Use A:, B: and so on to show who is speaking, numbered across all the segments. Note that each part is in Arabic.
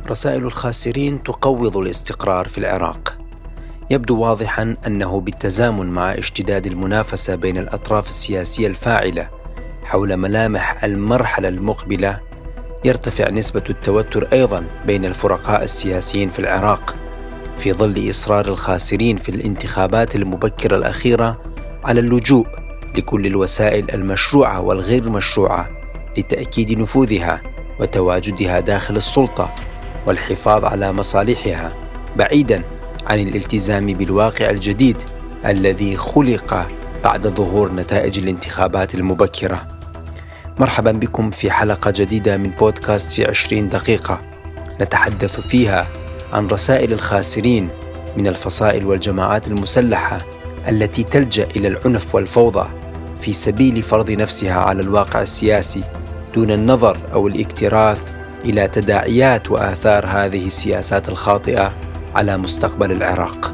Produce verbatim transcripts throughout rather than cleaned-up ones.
A: رسائل الخاسرين تقوض الاستقرار في العراق. يبدو واضحاً أنه بالتزامن مع اشتداد المنافسة بين الأطراف السياسية الفاعلة حول ملامح المرحلة المقبلة، يرتفع نسبة التوتر أيضاً بين الفرقاء السياسيين في العراق، في ظل إصرار الخاسرين في الانتخابات المبكرة الأخيرة على اللجوء لكل الوسائل المشروعة والغير مشروعة لتأكيد نفوذها وتواجدها داخل السلطة والحفاظ على مصالحها، بعيداً عن الالتزام بالواقع الجديد الذي خلق بعد ظهور نتائج الانتخابات المبكرة. مرحبا بكم في حلقة جديدة من بودكاست في عشرين دقيقة، نتحدث فيها عن رسائل الخاسرين من الفصائل والجماعات المسلحة التي تلجأ إلى العنف والفوضى في سبيل فرض نفسها على الواقع السياسي دون النظر أو الاكتراث إلى تداعيات وآثار هذه السياسات الخاطئة على مستقبل العراق.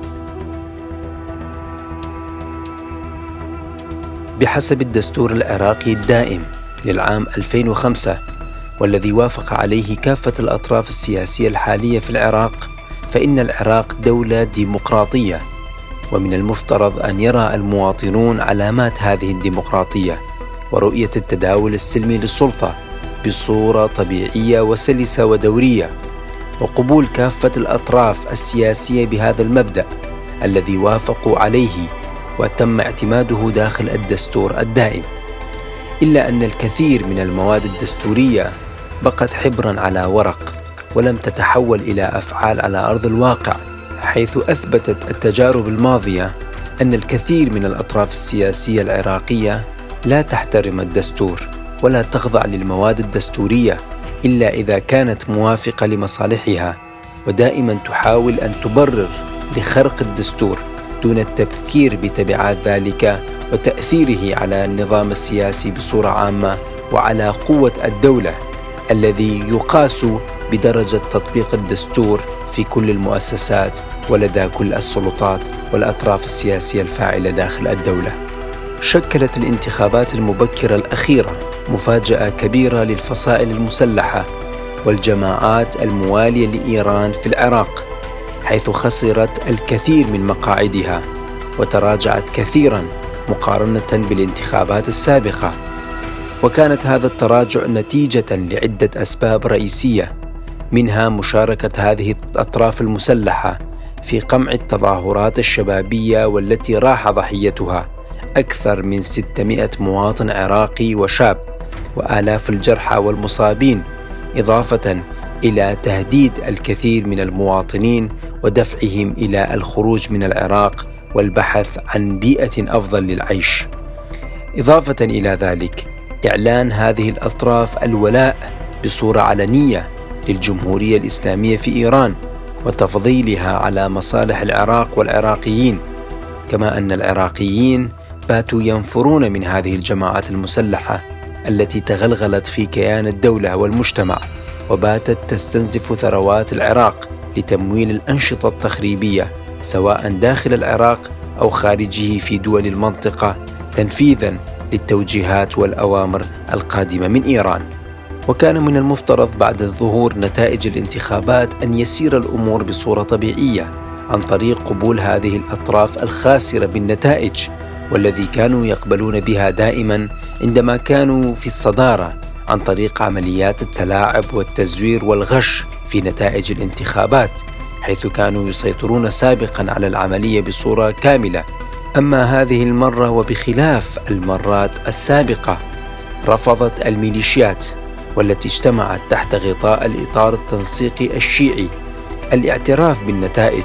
A: بحسب الدستور العراقي الدائم للعام ألفين وخمسة، والذي وافق عليه كافة الأطراف السياسية الحالية في العراق، فإن العراق دولة ديمقراطية، ومن المفترض أن يرى المواطنون علامات هذه الديمقراطية ورؤية التداول السلمي للسلطة بصورة طبيعية وسلسة ودورية، وقبول كافة الأطراف السياسية بهذا المبدأ الذي وافقوا عليه وتم اعتماده داخل الدستور الدائم. إلا أن الكثير من المواد الدستورية بقت حبرا على ورق ولم تتحول إلى أفعال على أرض الواقع، حيث أثبتت التجارب الماضية أن الكثير من الأطراف السياسية العراقية لا تحترم الدستور ولا تخضع للمواد الدستورية إلا إذا كانت موافقة لمصالحها، ودائما تحاول أن تبرر لخرق الدستور دون التفكير بتبعات ذلك وتأثيره على النظام السياسي بصورة عامة وعلى قوة الدولة، الذي يقاس بدرجة تطبيق الدستور في كل المؤسسات ولدى كل السلطات والأطراف السياسية الفاعلة داخل الدولة. شكلت الانتخابات المبكرة الأخيرة مفاجأة كبيرة للفصائل المسلحة والجماعات الموالية لإيران في العراق، حيث خسرت الكثير من مقاعدها وتراجعت كثيرا مقارنة بالانتخابات السابقة. وكانت هذا التراجع نتيجة لعدة أسباب رئيسية، منها مشاركة هذه الأطراف المسلحة في قمع التظاهرات الشبابية والتي راح ضحيتها أكثر من ستمائة مواطن عراقي وشاب، وآلاف الجرحى والمصابين، إضافة إلى تهديد الكثير من المواطنين ودفعهم إلى الخروج من العراق والبحث عن بيئة أفضل للعيش. إضافة إلى ذلك، إعلان هذه الأطراف الولاء بصورة علنية للجمهورية الإسلامية في إيران وتفضيلها على مصالح العراق والعراقيين، كما أن العراقيين باتوا ينفرون من هذه الجماعات المسلحة التي تغلغلت في كيان الدولة والمجتمع وباتت تستنزف ثروات العراق لتمويل الأنشطة التخريبية سواء داخل العراق أو خارجه في دول المنطقة، تنفيذا للتوجيهات والأوامر القادمة من إيران. وكان من المفترض بعد ظهور نتائج الانتخابات أن يسير الأمور بصورة طبيعية عن طريق قبول هذه الأطراف الخاسرة بالنتائج، والذي كانوا يقبلون بها دائما عندما كانوا في الصدارة عن طريق عمليات التلاعب والتزوير والغش في نتائج الانتخابات، حيث كانوا يسيطرون سابقا على العملية بصورة كاملة. أما هذه المرة وبخلاف المرات السابقة، رفضت الميليشيات والتي اجتمعت تحت غطاء الإطار التنسيقي الشيعي الاعتراف بالنتائج،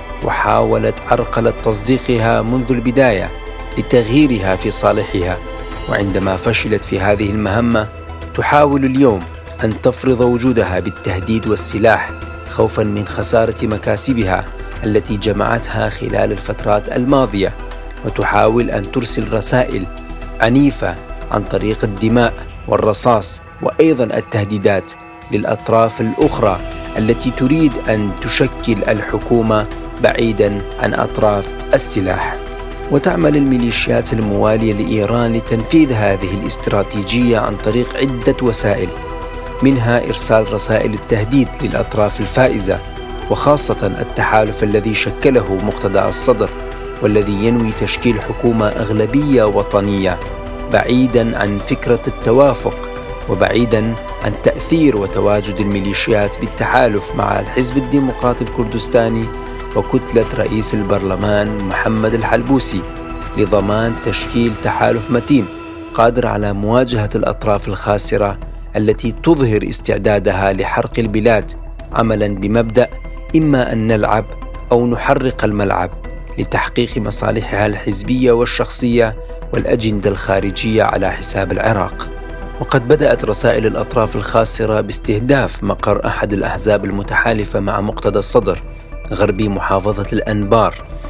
A: وحاولت عرقلة تصديقها منذ البداية لتغييرها في صالحها. وعندما فشلت في هذه المهمة، تحاول اليوم أن تفرض وجودها بالتهديد والسلاح خوفا من خسارة مكاسبها التي جمعتها خلال الفترات الماضية، وتحاول أن ترسل رسائل عنيفة عن طريق الدماء والرصاص وأيضا التهديدات للأطراف الأخرى التي تريد أن تشكل الحكومة بعيدا عن أطراف السلاح. وتعمل الميليشيات الموالية لإيران لتنفيذ هذه الاستراتيجية عن طريق عدة وسائل، منها إرسال رسائل التهديد للأطراف الفائزة، وخاصة التحالف الذي شكله مقتدى الصدر، والذي ينوي تشكيل حكومة أغلبية وطنية بعيداً عن فكرة التوافق، وبعيداً عن تأثير وتواجد الميليشيات بالتحالف مع الحزب الديمقراطي الكردستاني وكتلة رئيس البرلمان محمد الحلبوسي، لضمان تشكيل تحالف متين قادر على مواجهة الأطراف الخاسرة التي تظهر استعدادها لحرق البلاد، عملاً بمبدأ إما أن نلعب أو نحرق الملعب لتحقيق مصالحها الحزبية والشخصية والأجندة الخارجية على حساب العراق. وقد بدأت رسائل الأطراف الخاسرة باستهداف مقر أحد الأحزاب المتحالفة مع مقتدى الصدر غربي محافظة الأنبار،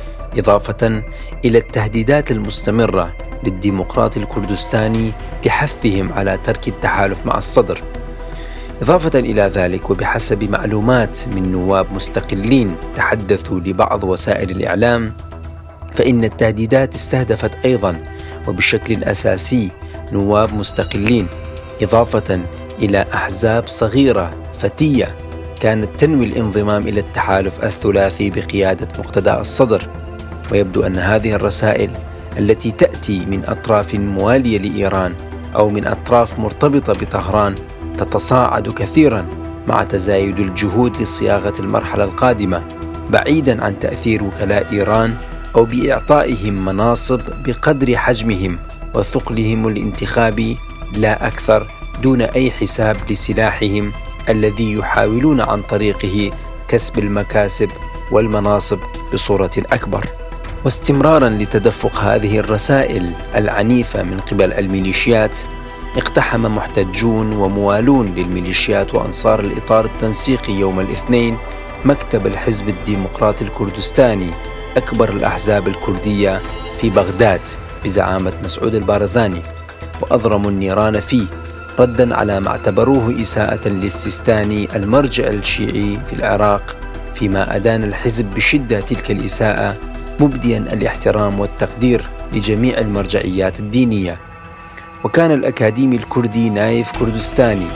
A: إضافة إلى التهديدات المستمرة للديمقراطي الكردستاني بحثهم على ترك التحالف مع الصدر. إضافة إلى ذلك، وبحسب معلومات من نواب مستقلين تحدثوا لبعض وسائل الإعلام، فإن التهديدات استهدفت أيضا وبشكل أساسي نواب مستقلين، إضافة إلى أحزاب صغيرة فتية كانت تنوي الانضمام إلى التحالف الثلاثي بقيادة مقتدى الصدر. ويبدو أن هذه الرسائل التي تأتي من أطراف موالية لإيران أو من أطراف مرتبطة بطهران تتصاعد كثيرا مع تزايد الجهود لصياغة المرحلة القادمة، بعيدا عن تأثير وكلاء إيران أو بإعطائهم مناصب بقدر حجمهم وثقلهم الانتخابي لا أكثر، دون أي حساب لسلاحهم الذي يحاولون عن طريقه كسب المكاسب والمناصب بصورة أكبر. واستمرارا لتدفق هذه الرسائل العنيفة من قبل الميليشيات، اقتحم محتجون وموالون للميليشيات وأنصار الإطار التنسيقي يوم الاثنين مكتب الحزب الديمقراطي الكردستاني، أكبر الأحزاب الكردية في بغداد بزعامة مسعود البارزاني، وأضرموا النيران فيه رداً على ما اعتبروه إساءة للسيستاني المرجع الشيعي في العراق، فيما أدان الحزب بشدة تلك الإساءة، مبدياً الاحترام والتقدير لجميع المرجعيات الدينية. وكان الأكاديمي الكردي نايف كردستاني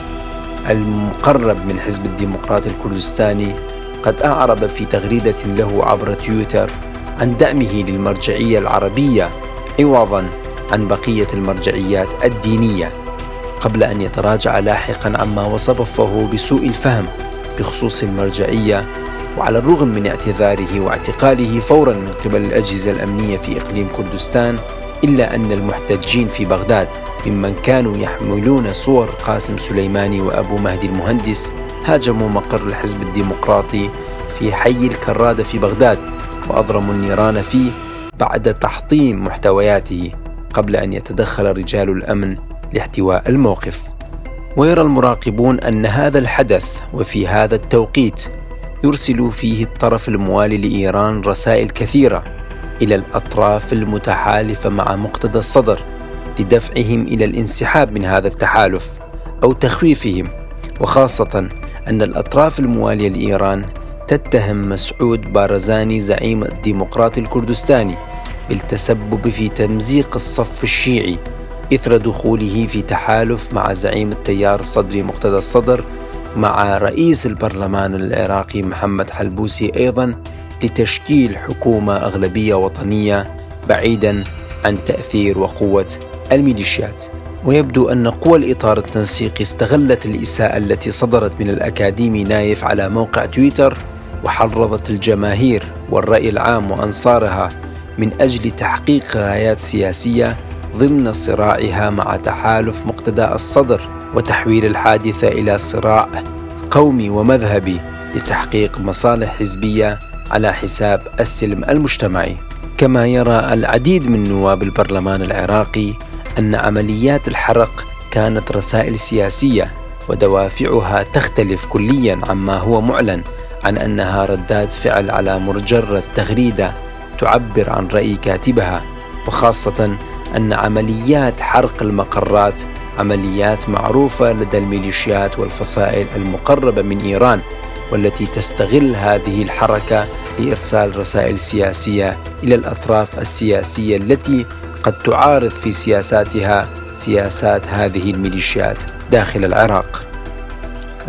A: المقرب من حزب الديمقراطي الكردستاني قد أعرب في تغريدة له عبر تويتر عن دعمه للمرجعية العربية عوضاً عن بقية المرجعيات الدينية، قبل أن يتراجع لاحقاً عما وصفه بسوء الفهم بخصوص المرجعية، وعلى الرغم من اعتذاره واعتقاله فوراً من قبل الأجهزة الأمنية في إقليم كردستان، إلا أن المحتجين في بغداد ممن كانوا يحملون صور قاسم سليماني وأبو مهدي المهندس هاجموا مقر الحزب الديمقراطي في حي الكرادة في بغداد، وأضرموا النيران فيه بعد تحطيم محتوياته قبل أن يتدخل رجال الأمن لاحتواء الموقف. ويرى المراقبون أن هذا الحدث وفي هذا التوقيت يرسل فيه الطرف الموالي لإيران رسائل كثيرة إلى الأطراف المتحالفة مع مقتدى الصدر لدفعهم إلى الانسحاب من هذا التحالف أو تخويفهم، وخاصة أن الأطراف الموالية لإيران تتهم مسعود بارزاني زعيم الديمقراطي الكردستاني بالتسبب في تمزيق الصف الشيعي إثر دخوله في تحالف مع زعيم التيار الصدري مقتدى الصدر مع رئيس البرلمان العراقي محمد حلبوسي أيضا لتشكيل حكومة أغلبية وطنية بعيدا عن تأثير وقوة الميليشيات. ويبدو أن قوى الإطار التنسيقي استغلت الإساءة التي صدرت من الأكاديمي نايف على موقع تويتر، وحرضت الجماهير والرأي العام وأنصارها من أجل تحقيق غايات سياسية ضمن صراعها مع تحالف مقتدى الصدر، وتحويل الحادثة إلى صراع قومي ومذهبي لتحقيق مصالح حزبية على حساب السلم المجتمعي. كما يرى العديد من نواب البرلمان العراقي أن عمليات الحرق كانت رسائل سياسية ودوافعها تختلف كليا عما هو معلن عن أنها ردات فعل على مجرد تغريدة تعبر عن رأي كاتبها، وخاصة أن عمليات حرق المقرات عمليات معروفة لدى الميليشيات والفصائل المقربة من إيران، والتي تستغل هذه الحركة لإرسال رسائل سياسية إلى الأطراف السياسية التي قد تعارض في سياساتها سياسات هذه الميليشيات داخل العراق.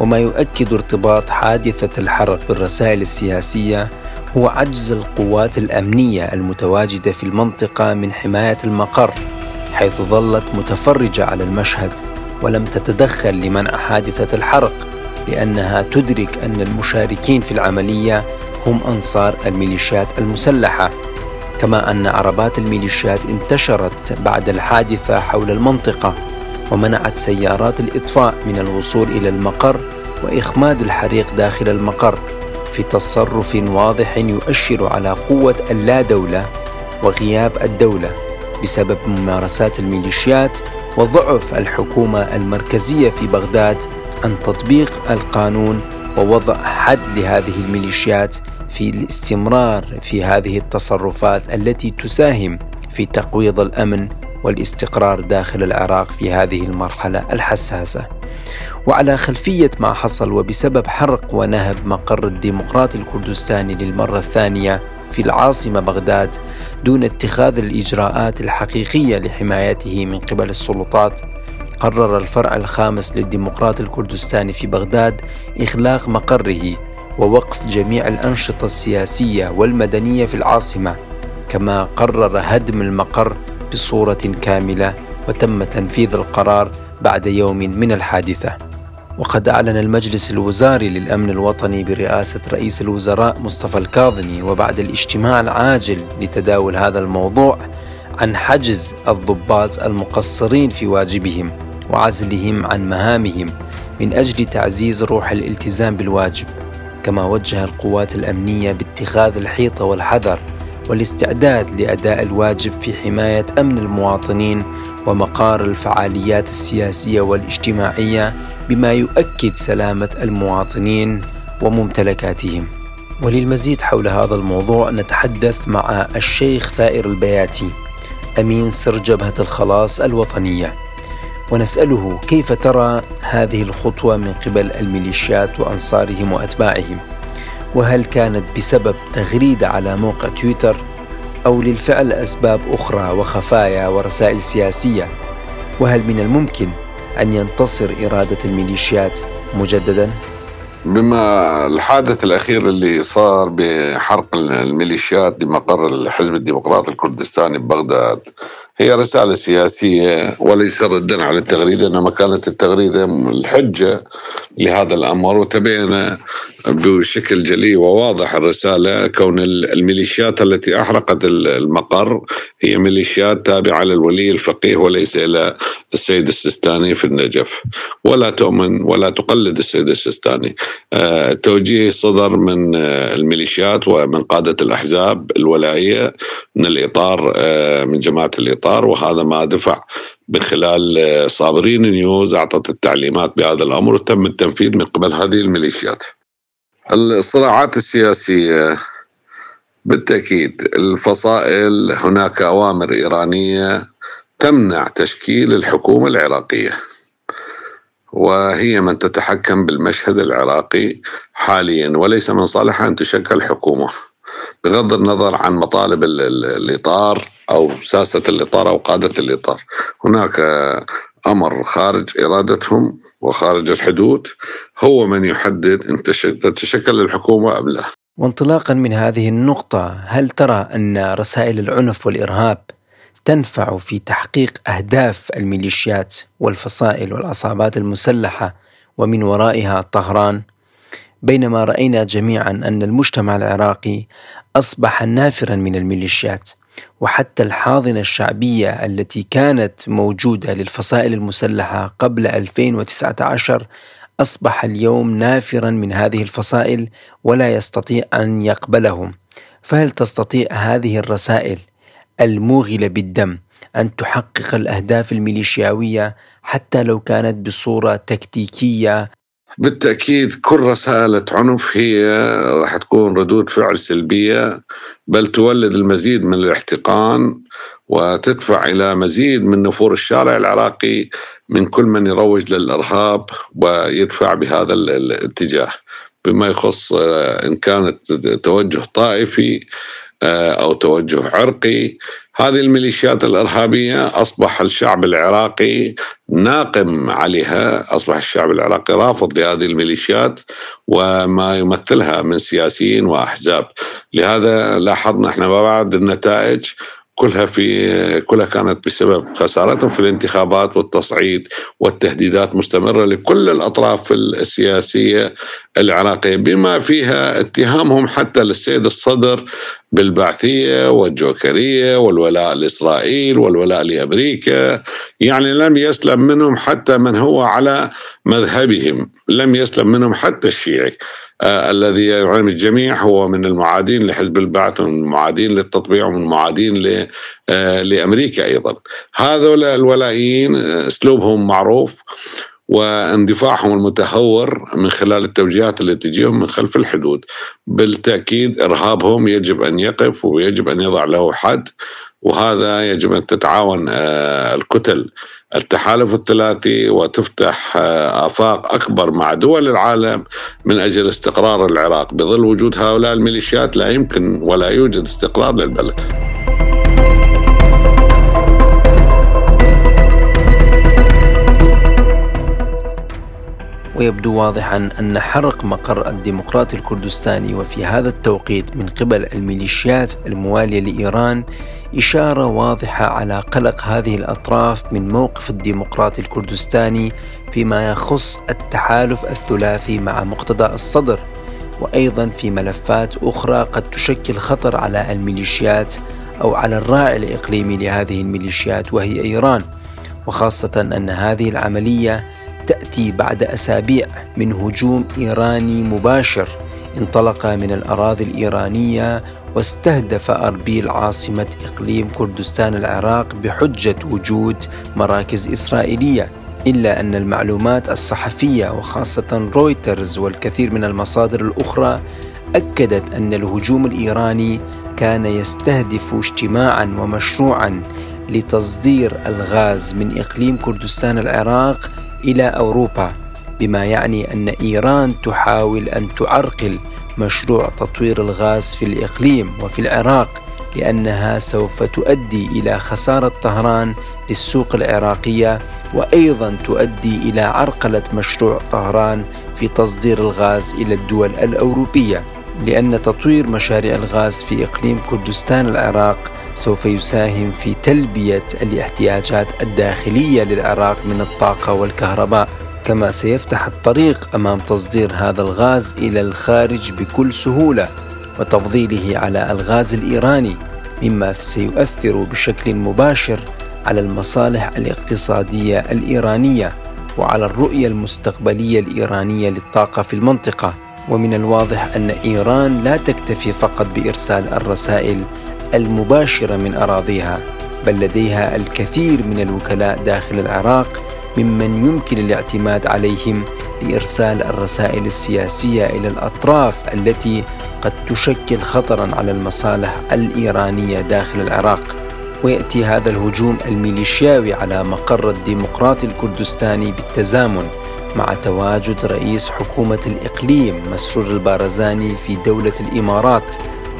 A: وما يؤكد ارتباط حادثة الحرق بالرسائل السياسية هو عجز القوات الأمنية المتواجدة في المنطقة من حماية المقر، حيث ظلت متفرجة على المشهد ولم تتدخل لمنع حادثة الحرق، لأنها تدرك أن المشاركين في العملية هم أنصار الميليشيات المسلحة. كما أن عربات الميليشيات انتشرت بعد الحادثة حول المنطقة ومنعت سيارات الإطفاء من الوصول إلى المقر وإخماد الحريق داخل المقر، في تصرف واضح يؤشر على قوة اللا دولة وغياب الدولة بسبب ممارسات الميليشيات وضعف الحكومة المركزية في بغداد عن تطبيق القانون ووضع حد لهذه الميليشيات في الاستمرار في هذه التصرفات التي تساهم في تقويض الأمن والاستقرار داخل العراق في هذه المرحلة الحساسة. وعلى خلفية ما حصل وبسبب حرق ونهب مقر الديمقراطي الكردستاني للمرة الثانية في العاصمة بغداد دون اتخاذ الإجراءات الحقيقية لحمايته من قبل السلطات، قرر الفرع الخامس للديمقراطي الكردستاني في بغداد إغلاق مقره ووقف جميع الأنشطة السياسية والمدنية في العاصمة، كما قرر هدم المقر بصورة كاملة، وتم تنفيذ القرار بعد يوم من الحادثة. وقد أعلن المجلس الوزاري للأمن الوطني برئاسة رئيس الوزراء مصطفى الكاظمي وبعد الاجتماع العاجل لتداول هذا الموضوع عن حجز الضباط المقصرين في واجبهم وعزلهم عن مهامهم من أجل تعزيز روح الالتزام بالواجب. كما وجه القوات الأمنية باتخاذ الحيطة والحذر والاستعداد لأداء الواجب في حماية أمن المواطنين ومقار الفعاليات السياسية والاجتماعية بما يؤكد سلامة المواطنين وممتلكاتهم. وللمزيد حول هذا الموضوع نتحدث مع الشيخ ثائر البياتي أمين سر جبهة الخلاص الوطنية، ونسأله كيف ترى هذه الخطوة من قبل الميليشيات وأنصارهم وأتباعهم، وهل كانت بسبب تغريدة على موقع تويتر أو للفعل أسباب أخرى وخفايا ورسائل سياسية، وهل من الممكن أن ينتصر إرادة الميليشيات مجددا؟
B: بما الحادث الأخير اللي صار بحرق الميليشيات بمقر الحزب الديمقراطي الكردستاني ببغداد هي رسالة سياسية وليس ردا على التغريدة، إنما كانت التغريدة الحجة لهذا الأمر، وتبين بشكل جلي وواضح الرسالة كون الميليشيات التي أحرقت المقر هي ميليشيات تابعة للولي الفقيه وليس إلى السيد السيستاني في النجف، ولا تؤمن ولا تقلد السيد السيستاني. التوجيه صدر من الميليشيات ومن قادة الأحزاب الولائية من الإطار من جماعة الإطار، وهذا ما دفع من خلال صابرين نيوز أعطت التعليمات بهذا الأمر وتم التنفيذ من قبل هذه الميليشيات. الصراعات السياسية بالتأكيد الفصائل هناك أوامر إيرانية تمنع تشكيل الحكومة العراقية، وهي من تتحكم بالمشهد العراقي حاليا، وليس من صالحها أن تشكل حكومة بغض النظر عن مطالب الإطار أو ساسة الإطار أو قادة الإطار. هناك أمر خارج إرادتهم وخارج الحدود هو من يحدد أن تتشكل الحكومة أم لا.
A: وانطلاقا من هذه النقطة، هل ترى أن رسائل العنف والإرهاب تنفع في تحقيق أهداف الميليشيات والفصائل والعصابات المسلحة ومن ورائها طهران، بينما رأينا جميعا أن المجتمع العراقي أصبح نافرا من الميليشيات، وحتى الحاضنة الشعبية التي كانت موجودة للفصائل المسلحة قبل ألفين وتسعة عشر أصبح اليوم نافرا من هذه الفصائل ولا يستطيع أن يقبلهم. فهل تستطيع هذه الرسائل الموغلة بالدم أن تحقق الأهداف الميليشياوية حتى لو كانت بصورة تكتيكية؟
B: بالتأكيد كل رسالة عنف هي راح تكون ردود فعل سلبية، بل تولد المزيد من الاحتقان وتدفع إلى مزيد من نفور الشارع العراقي من كل من يروج للإرهاب ويدفع بهذا الاتجاه. بما يخص إن كانت توجه طائفي أو توجه عرقي. هذه الميليشيات الإرهابية أصبح الشعب العراقي ناقم عليها، أصبح الشعب العراقي رافض لهذه الميليشيات وما يمثلها من سياسيين وأحزاب. لهذا لاحظنا احنا بعض النتائج كلها في كلها كانت بسبب خسارتهم في الانتخابات والتصعيد والتهديدات مستمرة لكل الأطراف السياسية العراقية، بما فيها اتهامهم حتى للسيد الصدر بالبعثية والجوكرية والولاء لإسرائيل والولاء لأمريكا. يعني لم يسلم منهم حتى من هو على مذهبهم، لم يسلم منهم حتى الشيعي آه الذي يعلم الجميع هو من المعادين لحزب البعث ومن المعادين للتطبيع ومن المعادين آه لأمريكا أيضا. هذول الولائيين أسلوبهم معروف، واندفاعهم المتهور من خلال التوجيهات التي تجيهم من خلف الحدود. بالتأكيد إرهابهم يجب أن يقف ويجب أن يضع له حد، وهذا يجب أن تتعاون الكتل التحالف الثلاثي وتفتح آفاق أكبر مع دول العالم من أجل استقرار العراق. بظل وجود هؤلاء الميليشيات لا يمكن ولا يوجد استقرار للبلد.
A: ويبدو واضحا أن حرق مقر الديمقراطي الكردستاني وفي هذا التوقيت من قبل الميليشيات الموالية لإيران إشارة واضحة على قلق هذه الأطراف من موقف الديمقراطي الكردستاني فيما يخص التحالف الثلاثي مع مقتدى الصدر، وأيضا في ملفات أخرى قد تشكل خطر على الميليشيات أو على الراعي الإقليمي لهذه الميليشيات وهي إيران، وخاصة أن هذه العملية تأتي بعد أسابيع من هجوم إيراني مباشر انطلق من الأراضي الإيرانية واستهدف أربيل عاصمة إقليم كردستان العراق بحجة وجود مراكز إسرائيلية. إلا أن المعلومات الصحفية وخاصة رويترز والكثير من المصادر الأخرى أكدت أن الهجوم الإيراني كان يستهدف اجتماعا ومشروعا لتصدير الغاز من إقليم كردستان العراق إلى أوروبا، بما يعني أن إيران تحاول أن تعرقل مشروع تطوير الغاز في الإقليم وفي العراق، لأنها سوف تؤدي إلى خسارة طهران للسوق العراقية، وأيضا تؤدي إلى عرقلة مشروع طهران في تصدير الغاز إلى الدول الأوروبية، لأن تطوير مشاريع الغاز في إقليم كردستان العراق سوف يساهم في تلبية الاحتياجات الداخلية للعراق من الطاقة والكهرباء، كما سيفتح الطريق أمام تصدير هذا الغاز إلى الخارج بكل سهولة وتفضيله على الغاز الإيراني، مما سيؤثر بشكل مباشر على المصالح الاقتصادية الإيرانية وعلى الرؤية المستقبلية الإيرانية للطاقة في المنطقة. ومن الواضح أن إيران لا تكتفي فقط بإرسال الرسائل المباشرة من أراضيها، بل لديها الكثير من الوكلاء داخل العراق ممن يمكن الاعتماد عليهم لإرسال الرسائل السياسية إلى الأطراف التي قد تشكل خطرا على المصالح الإيرانية داخل العراق. ويأتي هذا الهجوم الميليشياوي على مقر الديمقراطي الكردستاني بالتزامن مع تواجد رئيس حكومة الإقليم مسرور البارزاني في دولة الإمارات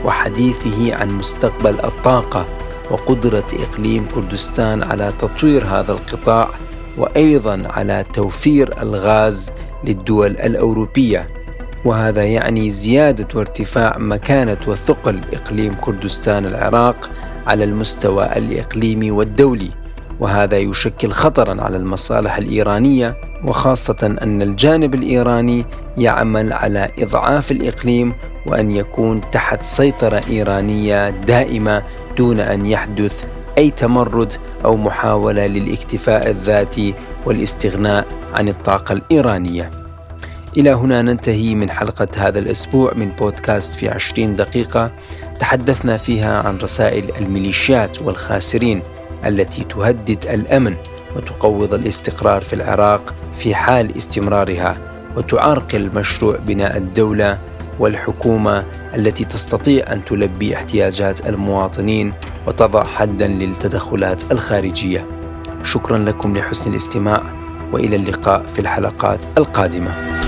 A: وحديثه عن مستقبل الطاقة وقدرة إقليم كردستان على تطوير هذا القطاع، وأيضا على توفير الغاز للدول الأوروبية. وهذا يعني زيادة وارتفاع مكانة وثقل إقليم كردستان العراق على المستوى الإقليمي والدولي، وهذا يشكل خطرا على المصالح الإيرانية، وخاصة أن الجانب الإيراني يعمل على إضعاف الإقليم وأن يكون تحت سيطرة إيرانية دائمة دون أن يحدث أي تمرد أو محاولة للاكتفاء الذاتي والاستغناء عن الطاقة الإيرانية. إلى هنا ننتهي من حلقة هذا الأسبوع من بودكاست في عشرين دقيقة، تحدثنا فيها عن رسائل الميليشيات والخاسرين التي تهدد الأمن وتقوض الاستقرار في العراق في حال استمرارها، وتعرقل مشروع بناء الدولة والحكومة التي تستطيع أن تلبي احتياجات المواطنين وتضع حداً للتدخلات الخارجية. شكراً لكم لحسن الاستماع، وإلى اللقاء في الحلقات القادمة.